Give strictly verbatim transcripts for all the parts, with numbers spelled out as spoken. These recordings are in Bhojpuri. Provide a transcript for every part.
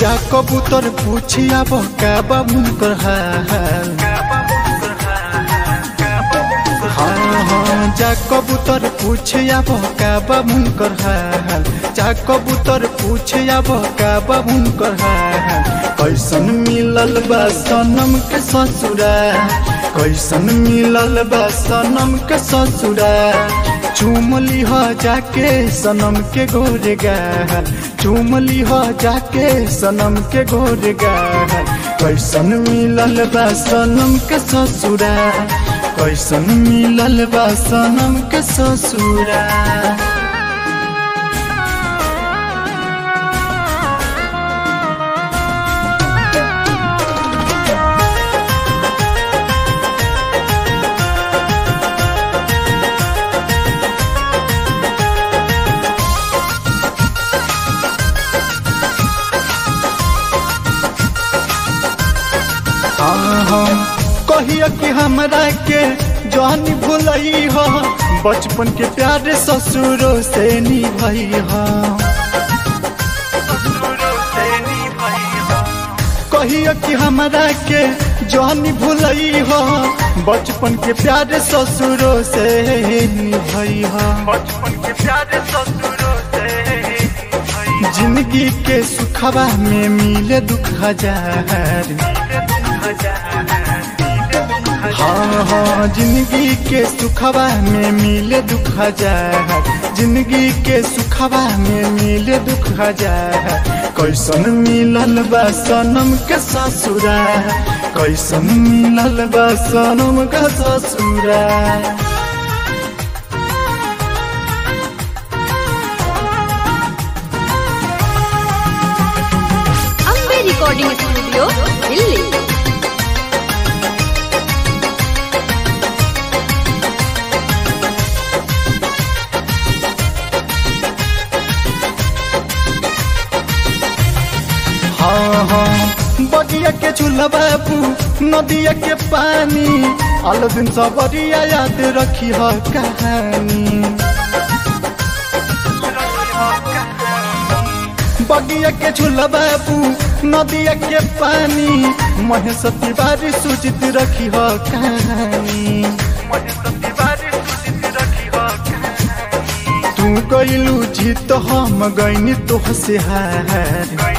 जा कबूतर पूछिया बका बाबुन कर हाल। हाँ हाँ जा कबूतर पूछिया बका बाबुन कर हाल। जा कबूतर पूछिया बका बाबुन कर हाल। कैसन मिलल बा सनम के ससुरा, कैसन मिलल बा सनम के ससुरा। चुमली हो जाके सनम के गोरे गाल, चुमली हो जाके सनम के गोरे गाल। कैसन मिलल बा सनम के ससुरा, कैसन मिलल बा सनम के ससुरा। कहिया कि हमरा के जानी भुलई हो, बचपन के प्यार ससुरों से निभई हो। कहिया कि हमरा के जानी भुलई हो, बचपन के प्यार ससुरों से निभई हो। बचपन के प्यार ससुरों से जिंदगी के सुखवा में मिले दुख हजार। हाँ हाँ जिंदगी के सुखवा में मिले दुख हजार, जिंदगी के सुखवा में मिले दुख हजार। कैसन मिलल बा सनम के ससुरा, कैसन मिलल बा सनम के ससुरा। Ambe recording studio Delhi. हाँ हाँ बगिया के चूल्हा बाबू नदिया के पानी, अल दिन सबरिया याद रखी हो कहानी। बगिया के चूल्हा बाबू नदिया के पानी, महेश तिवारी सूचित रखी हो कहानी। तू गइलू जीत हम गइनी तोह से हार।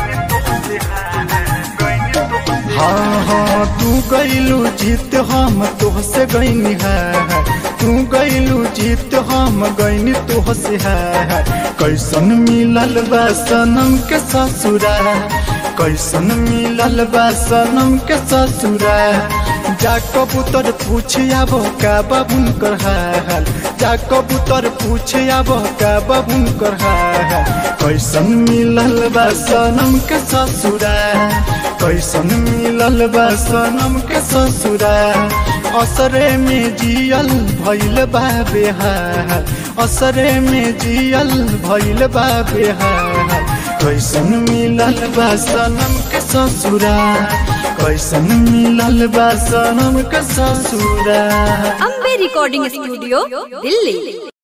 हाँ हाँ तू गइलू जीत हम तोह से गइनी हार। तू गइलू जीत हम गइनी तोह से हार। कैसन मिलल बा सनम के ससुरा, कैसन मिलल बा सनम के ससुरा। जा कबूतर पूछिया बका बाबुन कर हाल, जा कबूतर पूछिया बका बाबुन कर हाल। कैसन मिलल बा सनम के ससुरा, कैसन मिलल बा सनम के ससुरा। असरे में जियल भइल बा बेहाल, असरे में जियल भइल बा बेहाल। कैसन मिलल बा सनम के ससुरा, कैसन मिलल बा सनम के ससुरा। Ambe recording studio Delhi.